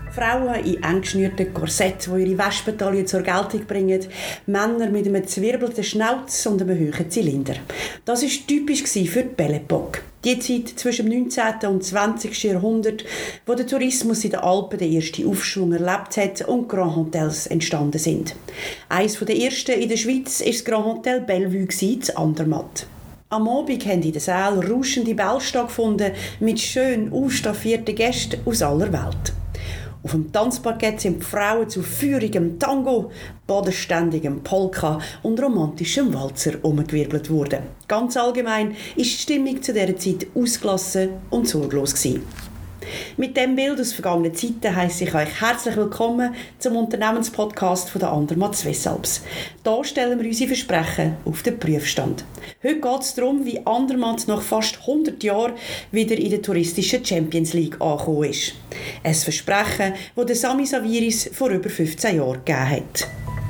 Frauen in eng geschnürten Korsetts, die ihre Wespentalien zur Geltung bringen. Männer mit einem zwirbelten Schnauz und einem hohen Zylinder. Das war typisch für die Belle Époque. Die Zeit zwischen dem 19. und 20. Jahrhundert, wo der Tourismus in den Alpen den ersten Aufschwung erlebt hat und Grand Hotels entstanden sind. Eines der ersten in der Schweiz war das Grand Hotel Bellevue in Andermatt. Am Abend haben in den Sälen rauschende Bälle stattgefunden mit schön ausstaffierten Gästen aus aller Welt. Auf dem Tanzparkett sind die Frauen zu feurigem Tango, bodenständigem Polka und romantischem Walzer umgewirbelt worden. Ganz allgemein war die Stimmung zu dieser Zeit ausgelassen und sorglos gewesen. Mit diesem Bild aus vergangenen Zeiten heisse ich euch herzlich willkommen zum Unternehmenspodcast von der Andermatt Swiss Alps. Hier stellen wir unsere Versprechen auf den Prüfstand. Heute geht es darum, wie Andermatt nach fast 100 Jahren wieder in der touristischen Champions League angekommen ist. Ein Versprechen, das Sami Saviris vor über 15 Jahren gegeben hat.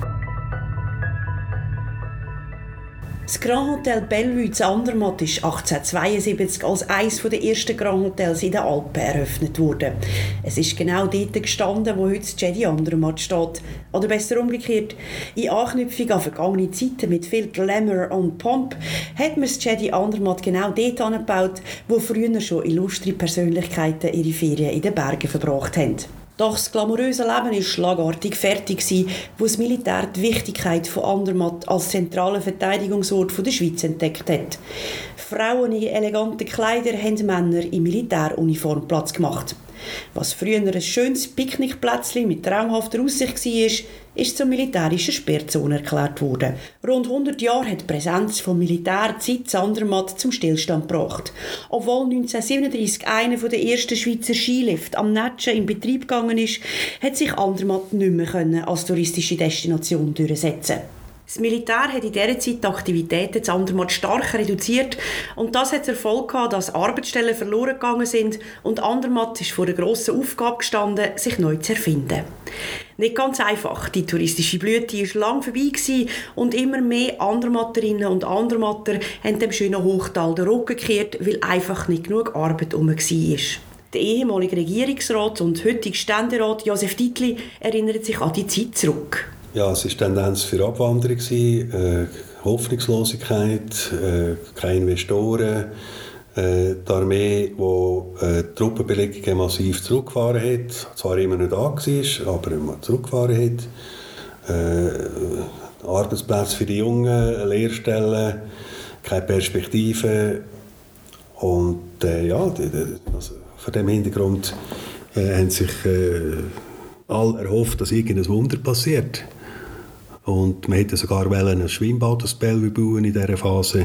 Das Grand Hotel Bellevue in Andermatt ist 1872 als eines der ersten Grand Hotels in den Alpen eröffnet worden. Es ist genau dort gestanden, wo heute das Jedi Andermatt steht. Oder besser umgekehrt, in Anknüpfung an vergangene Zeiten mit viel Glamour und Pomp hat man das Jedi Andermatt genau dort angebaut, wo früher schon illustre Persönlichkeiten ihre Ferien in den Bergen verbracht haben. Doch das glamouröse Leben war schlagartig fertig, wo das Militär die Wichtigkeit von Andermatt als zentralen Verteidigungsort der Schweiz entdeckt hat. Frauen in eleganten Kleidern haben Männer in Militäruniform Platz gemacht. Was früher ein schönes Picknickplätzchen mit traumhafter Aussicht war, ist zur militärischen Sperrzone erklärt worden. Rund 100 Jahre hat die Präsenz vom Militär die Zeit Andermatt zum Stillstand gebracht. Obwohl 1937 einer der ersten Schweizer Skilifte am Netschen in Betrieb gegangen ist, hat sich Andermatt nicht mehr als touristische Destination durchsetzen. Das Militär hat in dieser Zeit die Aktivitäten in Andermatt stark reduziert und das hat zur Folge gehabt, dass Arbeitsstellen verloren gegangen sind und Andermatt ist vor der grossen Aufgabe gestanden, sich neu zu erfinden. Nicht ganz einfach. Die touristische Blüte war lange vorbei gewesen und immer mehr Andermatterinnen und Andermatter haben dem schönen Hochtal den Rücken gekehrt, weil einfach nicht genug Arbeit herum war. Der ehemalige Regierungsrat und heutige Ständerat Josef Dietli erinnert sich an die Zeit zurück. Ja, es war Tendenz für Abwanderung, Hoffnungslosigkeit, keine Investoren, die Armee, die die Truppenbelegungen massiv zurückgefahren hat, zwar immer nicht da war, aber immer zurückgefahren hat. Arbeitsplätze für die Jungen, Lehrstellen, keine Perspektive. Und also vor diesem Hintergrund haben sich alle erhofft, dass irgendein Wunder passiert. Und man hätte sogar ein Schwimmbad, das Bellevue bauen in dieser Phase,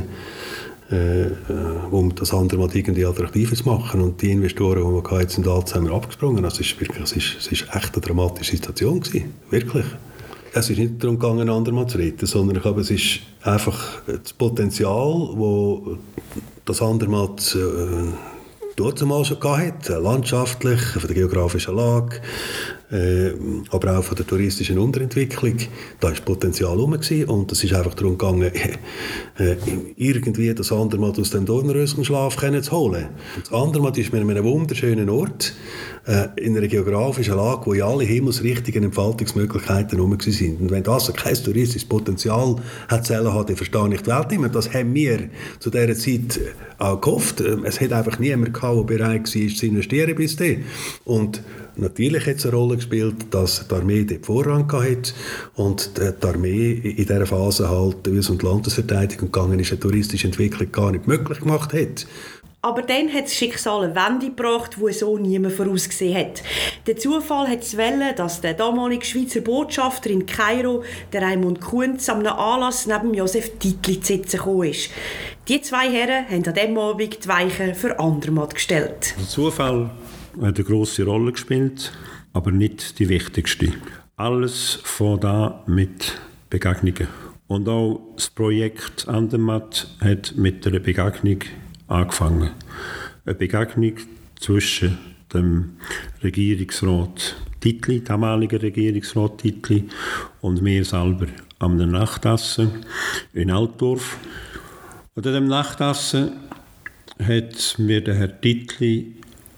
um das Andermatt irgendwie attraktiver zu machen. Und die Investoren, die wir hatten, sind alle zusammen abgesprungen. Also es war echt eine dramatische Situation gewesen. Wirklich. Es ist nicht darum gegangen, Andermatt zu retten, sondern ich glaube, es ist einfach das Potenzial, das Andermatt dort zumal schon gehabt hat, landschaftlich, von der geografischen Lage, aber auch von der touristischen Unterentwicklung. Da war Potenzial herum und es ist einfach darum gegangen, irgendwie das Andermatt aus dem Dornröschenschlaf zu holen. Das Andermatt ist an einem wunderschönen Ort, in einer geografischen Lage, wo in alle himmelsrichtigen Entfaltungsmöglichkeiten herum waren. Und wenn das kein touristisches Potenzial hat, dann verstehe ich die Welt nicht mehr. Das haben wir zu dieser Zeit auch gehofft. Es hat einfach niemand gehabt, der bereit war, zu investieren bis dahin. Und natürlich hat es eine Rolle gespielt, dass die Armee dort Vorrang hatte und die Armee in dieser Phase halt Ös- und Landesverteidigung gegangen ist, eine touristische Entwicklung gar nicht möglich gemacht hat. Aber dann hat das Schicksal eine Wende gebracht, die so niemand vorausgesehen hat. Der Zufall hat es wollen, dass der damalige Schweizer Botschafter in Kairo, der Raimund Kunz, an einem Anlass neben Josef Dietli zu sitzen gekommen ist. Die zwei Herren haben an diesem Abend die Weichen für Andermatt gestellt. Der Zufall hat eine grosse Rolle gespielt, aber nicht die wichtigste. Alles fängt an mit Begegnungen. Und auch das Projekt Andermatt hat mit einer Begegnung angefangen. Eine Begegnung zwischen dem Regierungsrat Dietli, damaligen Regierungsrat Dietli, und mir selber am Nachtessen in Altdorf. Und an dem Nachtessen hat mir der Herr Dietli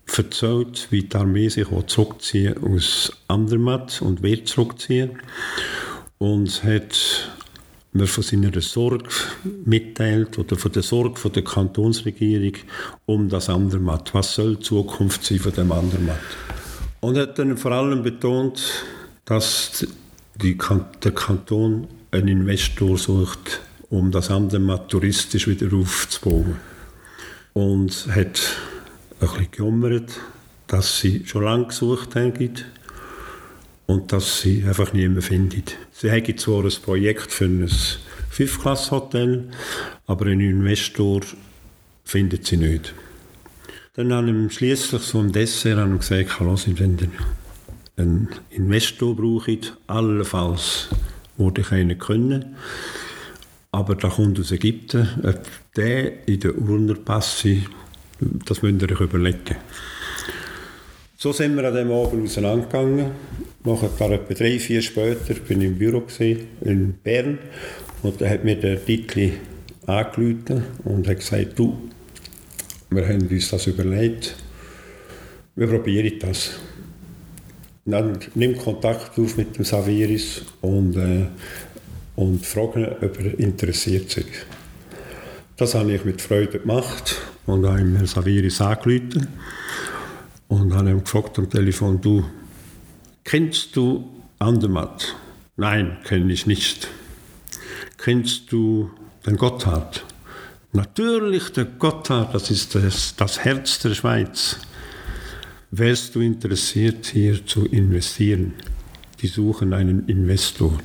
erzählt, wie die Armee sich zurückziehen aus Andermatt und wird zurückziehen. Und hat mir von seiner Sorge mitteilt oder von der Sorge von der Kantonsregierung um das Andermatt. Was soll die Zukunft sein von dem Andermatt? Und hat dann vor allem betont, dass der Kanton einen Investor sucht, um das Andermatt touristisch wieder aufzubauen. Und hat ein bisschen gejammert, dass sie schon lange gesucht haben und dass sie einfach niemanden finden. Sie haben zwar ein Projekt für ein 5-Klasse-Hotel, aber einen Investor findet sie nicht. Dann haben sie schliesslich so im Dessert gesagt, wenn ihr einen Investor braucht, allenfalls würde ich einen können. Aber der kommt aus Ägypten, ob der in der Urner passe, das müsst ihr euch überlegen. So sind wir an diesem Abend auseinandergegangen. Nachher, etwa 3-4 später, bin ich im Büro in Bern. Und da hat mir der Dietli angerufen und hat gesagt, du, wir haben uns das überlegt, wir probieren das. Dann nimm Kontakt auf mit dem Saviris und frage ihn, ob er interessiert sich. Das habe ich mit Freude gemacht und habe ihm Saviris angerufen und habe ihn gefragt am Telefon, du, kennst du Andermatt? Nein, kenne ich nicht. Kennst du den Gotthard? Natürlich, der Gotthard, das ist das Herz der Schweiz. Wärst du interessiert, hier zu investieren? Die suchen einen Investor.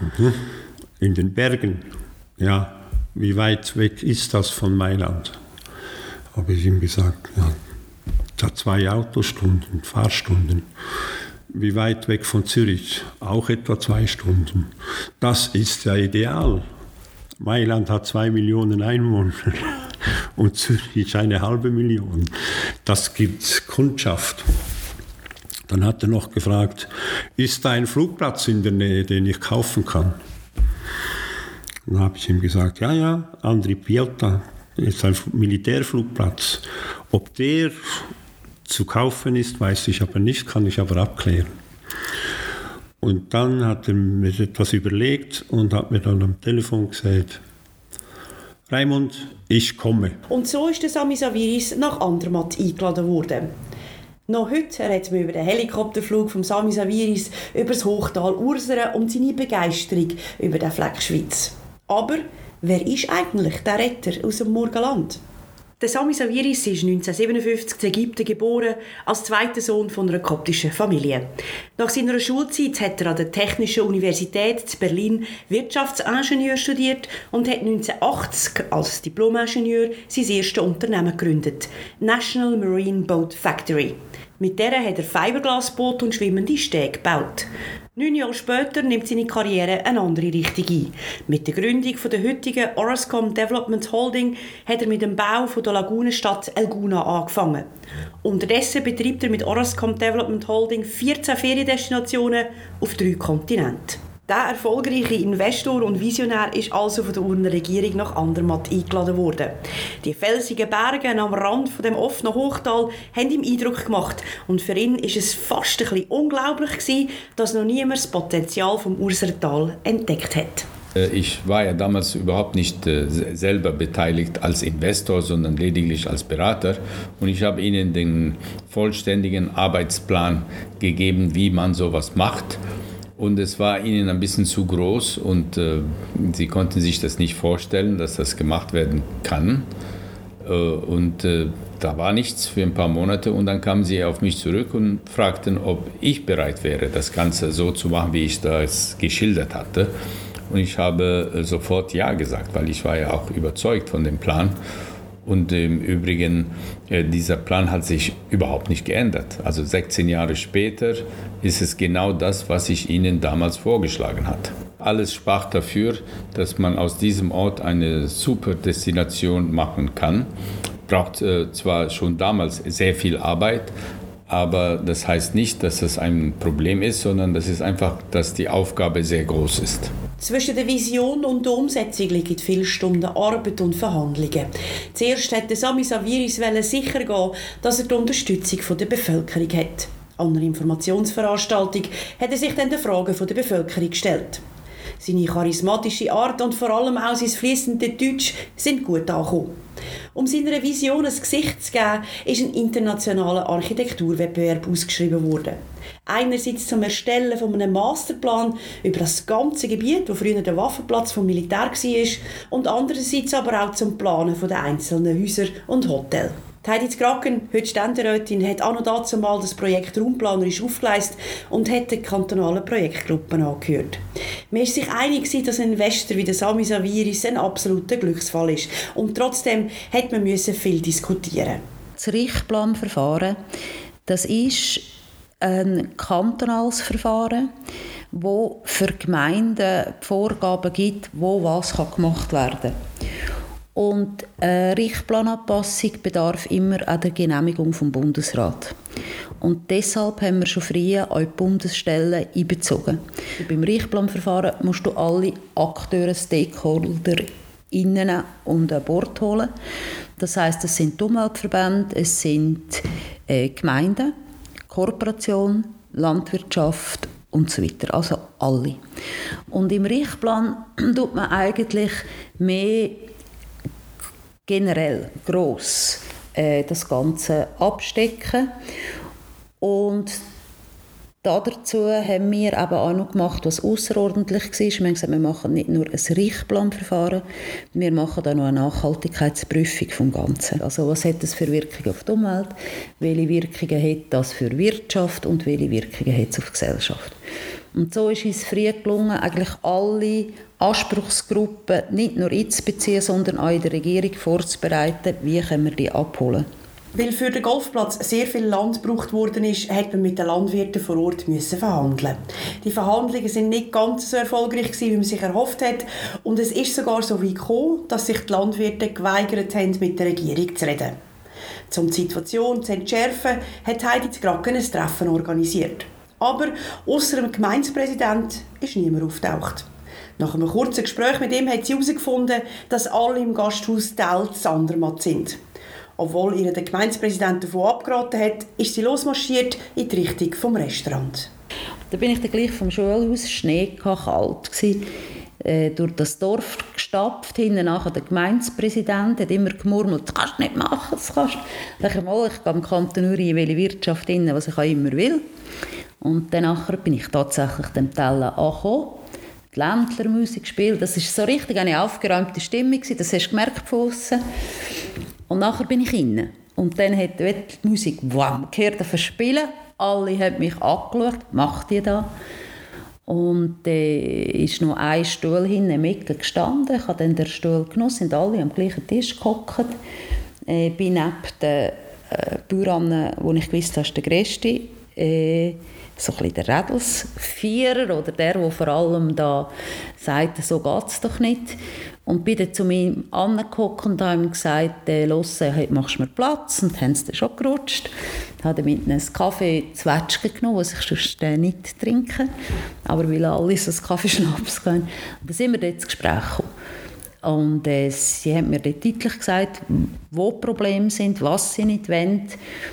In den Bergen? Ja. Wie weit weg ist das von Mailand? Habe ich ihm gesagt, ja, da 2 Autostunden, Fahrstunden. Wie weit weg von Zürich? Auch etwa 2 Stunden. Das ist ja ideal. Mailand hat 2 Millionen Einwohner und Zürich 500.000. Das gibt Kundschaft. Dann hat er noch gefragt, ist da ein Flugplatz in der Nähe, den ich kaufen kann? Dann habe ich ihm gesagt, ja, Andri Piota ist ein Militärflugplatz. Ob der zu kaufen ist, weiß ich aber nicht, kann ich aber abklären. Und dann hat er mir etwas überlegt und hat mir dann am Telefon gesagt, Raimund, ich komme. Und so ist der Sami Saviris nach Andermatt eingeladen worden. Noch heute redet man über den Helikopterflug von Sami Saviris über das Hochtal Ursere und seine Begeisterung über den Fleck Schweiz. Aber wer ist eigentlich der Retter aus dem Morgenland? Der Sami Saviris ist 1957 in Ägypten geboren, als zweiter Sohn von einer koptischen Familie. Nach seiner Schulzeit hat er an der Technischen Universität zu Berlin Wirtschaftsingenieur studiert und hat 1980 als Diplomingenieur sein erstes Unternehmen gegründet, National Marine Boat Factory. Mit der hat er Fiberglasboote und schwimmende Stege gebaut. 9 Jahre später nimmt seine Karriere eine andere Richtung ein. Mit der Gründung der heutigen Orascom Development Holding hat er mit dem Bau der Lagunenstadt Elguna angefangen. Unterdessen betreibt er mit Orascom Development Holding 14 Feriendestinationen auf 3 Kontinenten. Der erfolgreiche Investor und Visionär ist also von der Urner Regierung nach Andermatt eingeladen worden. Die felsigen Berge am Rand von dem offenen Hochtal haben ihm Eindruck gemacht und für ihn ist es fast ein bisschen unglaublich gewesen, dass noch niemand das Potenzial vom Ursertal entdeckt hat. Ich war ja damals überhaupt nicht selber beteiligt als Investor, sondern lediglich als Berater. Und ich habe ihnen den vollständigen Arbeitsplan gegeben, wie man sowas macht. Und es war ihnen ein bisschen zu groß und sie konnten sich das nicht vorstellen, dass das gemacht werden kann. Da war nichts für ein paar Monate und dann kamen sie auf mich zurück und fragten, ob ich bereit wäre, das Ganze so zu machen, wie ich das geschildert hatte. Und ich habe sofort Ja gesagt, weil ich war ja auch überzeugt von dem Plan. Und im Übrigen, dieser Plan hat sich überhaupt nicht geändert. Also 16 Jahre später ist es genau das, was ich Ihnen damals vorgeschlagen habe. Alles sprach dafür, dass man aus diesem Ort eine super Destination machen kann. Braucht zwar schon damals sehr viel Arbeit, Aber das heißt nicht, dass es ein Problem ist, sondern das ist einfach, dass die Aufgabe sehr groß ist. Zwischen der Vision und der Umsetzung liegen viele Stunden Arbeit und Verhandlungen. Zuerst wollte Sami Saviris sicher gehen, dass er die Unterstützung der Bevölkerung hat. An einer Informationsveranstaltung hat er sich dann den Fragen der Bevölkerung gestellt. Seine charismatische Art und vor allem auch sein fließendes Deutsch sind gut angekommen. Um seiner Vision ein Gesicht zu geben, ist ein internationaler Architekturwettbewerb ausgeschrieben worden. Einerseits zum Erstellen von einem Masterplan über das ganze Gebiet, wo früher der Waffenplatz vom Militär war, und andererseits aber auch zum Planen der einzelnen Häuser und Hotels. Heidi Zgracken, heute Ständerätin, hat auch noch dazu mal das Projekt raumplanerisch aufgeleistet und hat die kantonalen Projektgruppen angehört. Man ist sich einig, dass ein Investor wie der Sami Saviris ein absoluter Glücksfall ist. Und trotzdem hat man viel diskutieren. Das Richtplanverfahren, das ist ein kantonales Verfahren, wo für Gemeinden Vorgaben gibt, wo was gemacht werden kann. Und eine Richtplananpassung bedarf immer an der Genehmigung vom Bundesrat. Und deshalb haben wir schon früher auch die Bundesstellen einbezogen. Beim Richtplanverfahren musst du alle Akteure, Stakeholder innen und an Bord holen. Das heisst, es sind die Umweltverbände, es sind Gemeinden, Kooperation, Landwirtschaft und so weiter. Also alle. Und im Richtplan tut man eigentlich mehr generell gross das Ganze abstecken. Und dazu haben wir eben auch noch gemacht, was außerordentlich war. Wir haben gesagt, wir machen nicht nur ein Richtplanverfahren, wir machen auch noch eine Nachhaltigkeitsprüfung vom Ganzen. Also was hat das für Wirkungen auf die Umwelt, welche Wirkungen hat das für Wirtschaft und welche Wirkungen hat es auf die Gesellschaft. Und so ist uns früh gelungen, eigentlich alle Anspruchsgruppen nicht nur einzubeziehen, sondern auch in der Regierung vorzubereiten, wie können wir die abholen. Weil für den Golfplatz sehr viel Land gebraucht worden ist, hat man mit den Landwirten vor Ort verhandeln. Die Verhandlungen sind nicht ganz so erfolgreich gewesen, wie man sich erhofft hat. Und es ist sogar so weit gekommen, dass sich die Landwirte geweigert haben, mit der Regierung zu reden. Um die Situation zu entschärfen, hat Heidi Zgracken ein Treffen organisiert. Aber ausser dem Gemeindepräsident ist niemand auftaucht. Nach einem kurzen Gespräch mit ihm hat sie herausgefunden, dass alle im Gasthaus Tell Andermatt sind. Obwohl ihr der Gemeindepräsident davon abgeraten hat, ist sie losmarschiert in die Richtung vom Restaurant. Da bin ich dann gleich vom Schulhaus, Schnee kalt gsi, durch das Dorf gestapft. Hinten nachher der Gemeindepräsident hat immer gemurmelt, das kannst du nicht machen, das kannst du. Ich gehe im Kanton Uri in welche Wirtschaft rein, was ich auch immer will. Und dann bin ich tatsächlich dem Tell angekommen. Die Ländlermusik gespielt, das war so richtig eine aufgeräumte Stimmung, das hast du gemerkt von aussen. Und nachher bin ich rein. Und dann hat die Musik gehört auf Spielen. Alle haben mich angeschaut, was macht ihr da? Und dann ist noch ein Stuhl hinten mitten gestanden. Ich habe dann den Stuhl genossen, sind alle am gleichen Tisch gehockt. Ich bin neben den Bauern, wo ich gewusst habe, der Größte. So ein bisschen der Rädelsvierer oder der vor allem da sagt, so geht es doch nicht. Und bin dann zu ihm angehockt und habe ihm gesagt, «Los, machst du mir Platz?» Und haben sie dann schon gerutscht. Ich habe mit einem Kaffee Zwetschgen genommen, was ich sonst nicht trinke. Aber weil alle so einen Kaffeeschnaps gehen. Und dann sind wir dort ins Gespräch gekommen. Und sie haben mir dort deutlich gesagt, wo die Probleme sind, was sie nicht wollen.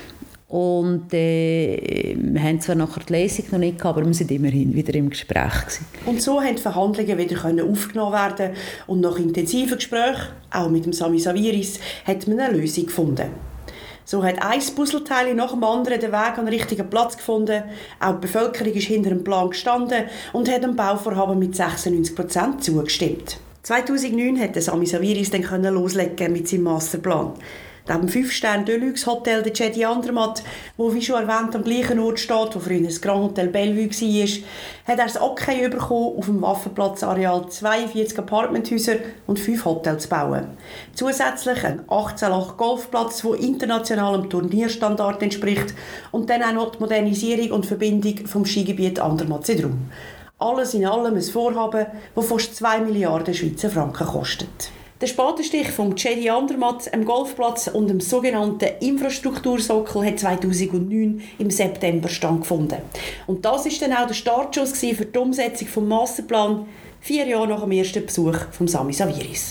Und wir haben zwar nachher die Lesung noch nicht gehabt, aber wir sind immerhin wieder im Gespräch gewesen. Und so konnten die Verhandlungen wieder aufgenommen werden und nach intensiven Gesprächen, auch mit dem Sami Saviris, hat man eine Lösung gefunden. So hat ein Puzzleteil nach dem anderen den Weg an den richtigen Platz gefunden. Auch die Bevölkerung ist hinter dem Plan gestanden und hat dem Bauvorhaben mit 96% zugestimmt. 2009 konnte Sami Saviris dann loslegen mit seinem Masterplan. Neben dem 5-Sterne-Deluxe-Hotel der Jedi Andermatt, wo wie schon erwähnt am gleichen Ort steht, wo früher das Grand Hotel Bellevue war, hat er das Okay bekommen, auf dem Waffenplatzareal 42 Apartmenthäuser und 5 Hotels zu bauen. Zusätzlich ein 18-Loch-Golfplatz, der internationalem Turnierstandard entspricht, und dann auch noch die Modernisierung und Verbindung vom Skigebiet Andermatt-Sedrum. Alles in allem ein Vorhaben, das fast 2 Milliarden Schweizer Franken kostet. Der Spatenstich vom Jedi Andermatt, dem Golfplatz und dem sogenannten Infrastruktursockel hat 2009 im September stattgefunden. Und das war dann auch der Startschuss für die Umsetzung des Masterplans, 4 Jahre nach dem ersten Besuch von Sami Saviris.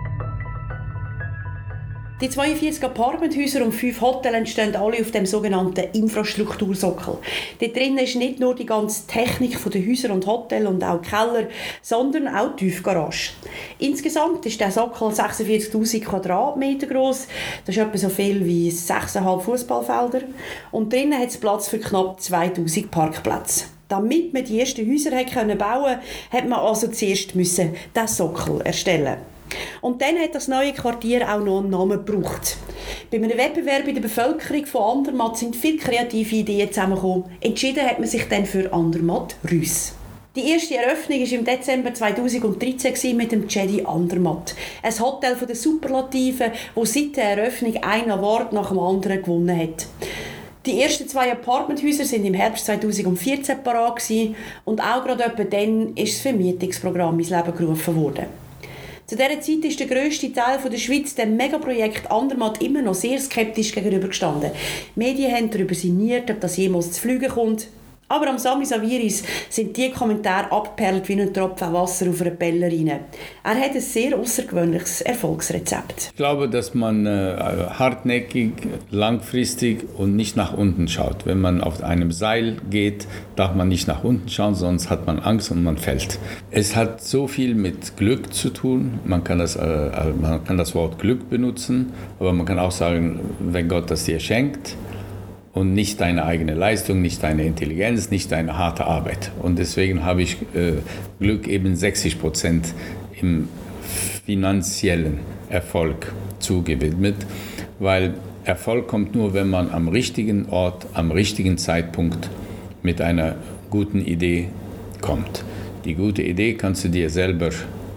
Die 42 Apartmenthäuser und 5 Hotels entstehen alle auf dem sogenannten Infrastruktursockel. Dort drinnen ist nicht nur die ganze Technik der Häuser und Hotels und auch Keller, sondern auch die Tiefgarage. Insgesamt ist der Sockel 46'000 Quadratmeter gross. Das ist etwa so viel wie 6,5 Fußballfelder. Und drinnen hat es Platz für knapp 2000 Parkplätze. Damit man die ersten Häuser bauen konnte, hat man also zuerst diesen Sockel erstellen. Und dann hat das neue Quartier auch noch einen Namen gebraucht. Bei einem Wettbewerb in der Bevölkerung von Andermatt sind viele kreative Ideen zusammengekommen. Entschieden hat man sich dann für Andermatt Rüss. Die erste Eröffnung war im Dezember 2013 mit dem Jedi Andermatt. Ein Hotel von den Superlativen, das seit der Eröffnung einen Award nach dem anderen gewonnen hat. Die ersten 2 Apartmenthäuser sind im Herbst 2014 parat und auch gerade etwa dann ist das Vermietungsprogramm ins Leben gerufen worden. Zu dieser Zeit ist der grösste Teil der Schweiz dem Megaprojekt Andermatt immer noch sehr skeptisch gegenübergestanden. Die Medien haben darüber sinniert, ob das jemals zu fliegen kommt. Aber am Sami Saviris sind die Kommentare abgeperlt wie ein Tropfen Wasser auf einer Pellerine. Er hat ein sehr außergewöhnliches Erfolgsrezept. Ich glaube, dass man hartnäckig, langfristig und nicht nach unten schaut. Wenn man auf einem Seil geht, darf man nicht nach unten schauen, sonst hat man Angst und man fällt. Es hat so viel mit Glück zu tun. Man kann das Wort Glück benutzen, aber man kann auch sagen, wenn Gott das dir schenkt, und nicht deine eigene Leistung, nicht deine Intelligenz, nicht deine harte Arbeit. Und deswegen habe ich Glück eben 60% im finanziellen Erfolg zugewidmet, weil Erfolg kommt nur, wenn man am richtigen Ort, am richtigen Zeitpunkt mit einer guten Idee kommt. Die gute Idee kannst du dir selber,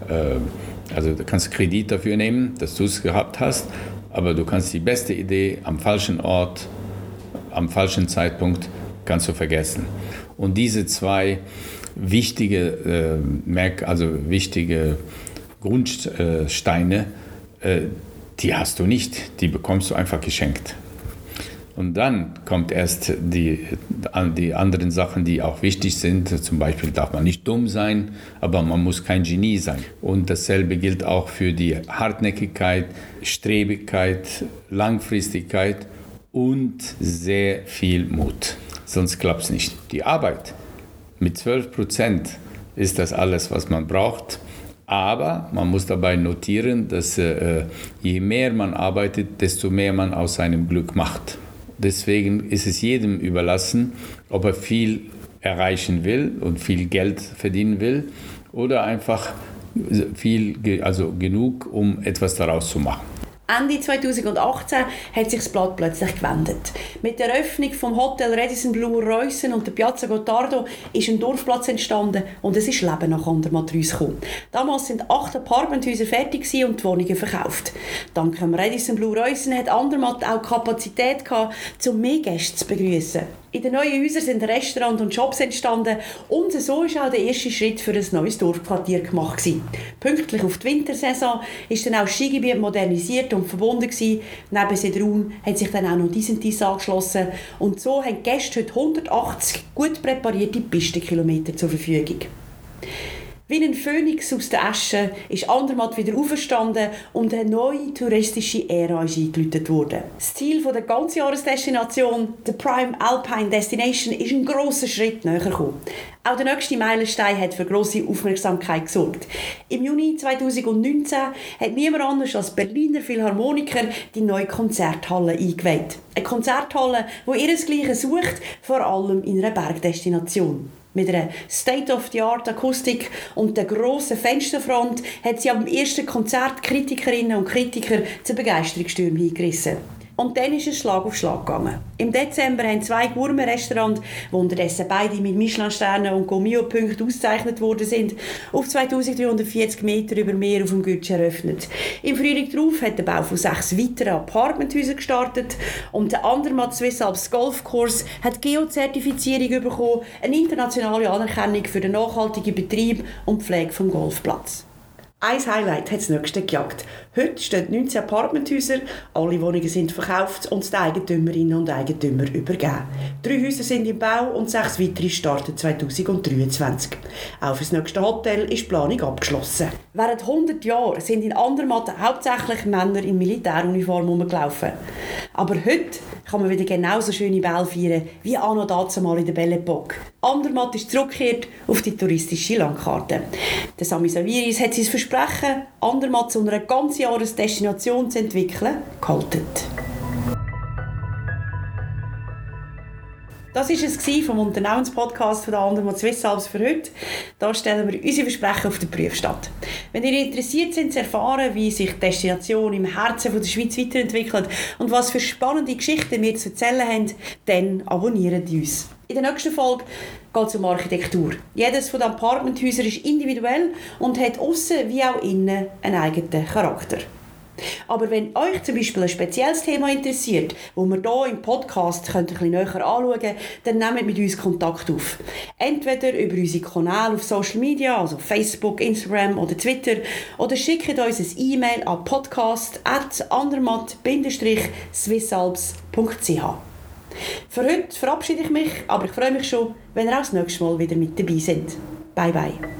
also du kannst Kredit dafür nehmen, dass du es gehabt hast, aber du kannst die beste Idee am falschen Ort, am falschen Zeitpunkt kannst du vergessen. Und diese 2 wichtige Grundsteine, die hast du nicht, die bekommst du einfach geschenkt. Und dann kommt erst die anderen Sachen, die auch wichtig sind. Zum Beispiel darf man nicht dumm sein, aber man muss kein Genie sein. Und dasselbe gilt auch für die Hartnäckigkeit, Strebigkeit, Langfristigkeit und sehr viel Mut. Sonst klappt es nicht. Die Arbeit mit 12% ist das alles, was man braucht. Aber man muss dabei notieren, dass je mehr man arbeitet, desto mehr man aus seinem Glück macht. Deswegen ist es jedem überlassen, ob er viel erreichen will und viel Geld verdienen will oder einfach genug, um etwas daraus zu machen. Ende 2018 hat sich das Blatt plötzlich gewendet. Mit der Eröffnung vom Hotel Radisson Blu Reussen und der Piazza Gottardo ist ein Dorfplatz entstanden und es ist Leben nach Andermatt gekommen. Damals sind 8 Apartmenthäuser fertig und die Wohnungen verkauft. Dank dem Radisson Blu Reussen hat Andermatt auch Kapazität gehabt, um mehr Gäste zu begrüßen. In den neuen Häusern sind Restaurants und Shops entstanden und so ist auch der erste Schritt für ein neues Dorfquartier gemacht gewesen. Pünktlich auf die Wintersaison ist dann auch das Skigebiet modernisiert und verbunden gewesen. Neben Sedrun hat sich dann auch noch Disentis angeschlossen und so haben die Gäste heute 180 gut präparierte Pistenkilometer zur Verfügung. Wie ein Phönix aus der Asche ist Andermatt wieder auferstanden und eine neue touristische Ära ist eingeläutet worden. Das Ziel der Ganzjahresdestination, der Prime Alpine Destination, ist ein grosser Schritt näher gekommen. Auch der nächste Meilenstein hat für grosse Aufmerksamkeit gesorgt. Im Juni 2019 hat niemand anders als Berliner Philharmoniker die neue Konzerthalle eingeweiht. Eine Konzerthalle, die ihresgleichen sucht, vor allem in einer Bergdestination. Mit einer State-of-the-Art-Akustik und der grossen Fensterfront hat sie am ersten Konzert Kritikerinnen und Kritiker zu Begeisterungsstürmen hingerissen. Und dann ist es Schlag auf Schlag gegangen. Im Dezember haben 2 Gourmet-Restaurants, die unterdessen beide mit Michelin-Sternen und Gomio-Punkten ausgezeichnet worden sind, auf 2340 Meter über Meer auf dem Gütsch eröffnet. Im Frühling darauf hat der Bau von 6 weiteren Apartmenthäusern gestartet und der Andermatt Swiss Alps Golfkurs hat Geo-Zertifizierung bekommen, eine internationale Anerkennung für den nachhaltigen Betrieb und Pflege vom Golfplatz. Ein Highlight hat das nächste gejagt. Heute stehen 19 Apartmenthäuser, alle Wohnungen sind verkauft und den Eigentümerinnen und Eigentümern übergeben. 3 Häuser sind im Bau und 6 weitere starten 2023. Auch für das nächste Hotel ist die Planung abgeschlossen. Während 100 Jahren sind in Andermatt hauptsächlich Männer in Militäruniform rumgelaufen. Aber heute kann man wieder genauso schöne Bälle feiern wie anno dazumal in der Belle Époque. Andermatt ist zurückgekehrt auf die touristische Landkarte. Der Sami Saviris hat sein Versprechen, Andermatt zu einer ganzen Jahresdestination zu entwickeln, gehalten. Das war es vom Unternehmenspodcast von der Andermatt Swiss Alps für heute. Hier stellen wir unsere Versprechen auf den Prüfstand. Wenn ihr interessiert seid zu erfahren, wie sich die Destination im Herzen der Schweiz weiterentwickelt und was für spannende Geschichten wir zu erzählen haben, dann abonniert uns. In der nächsten Folge geht es um Architektur. Jedes von den Apartmenthäusern ist individuell und hat aussen wie auch innen einen eigenen Charakter. Aber wenn euch zum Beispiel ein spezielles Thema interessiert, das wir hier im Podcast ein bisschen näher anschauen können, dann nehmt mit uns Kontakt auf. Entweder über unsere Kanäle auf Social Media, also Facebook, Instagram oder Twitter, oder schickt uns ein E-Mail an podcast@andermatt-swissalps.ch. Für heute verabschiede ich mich, aber ich freue mich schon, wenn ihr auch das nächste Mal wieder mit dabei seid. Bye bye.